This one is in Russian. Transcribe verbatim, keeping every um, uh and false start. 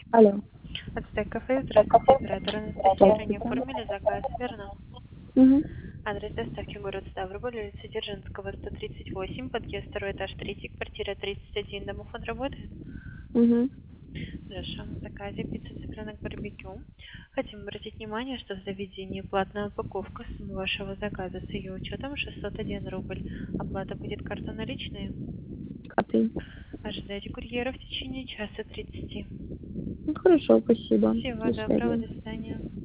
Алло. Ацтек кафе, здравствуйте, оператор Анастасия. Ранее оформили заказ, верно? Угу. Адрес доставки город Ставрополь, улица Дзержинского, сто тридцать восемь, подъезд второй этаж, третий, квартира тридцать один. Домофон работает? Угу. Хорошо. В заказе пицца цыпленок барбекю. Хотим обратить внимание, что в заведении платная упаковка. Сумма вашего заказа с ее учетом шестьсот один рубль. Оплата будет карта наличные. Коты. Ожидайте курьера в течение часа тридцати. Ну, хорошо, спасибо. Всего До доброго, связи. до свидания.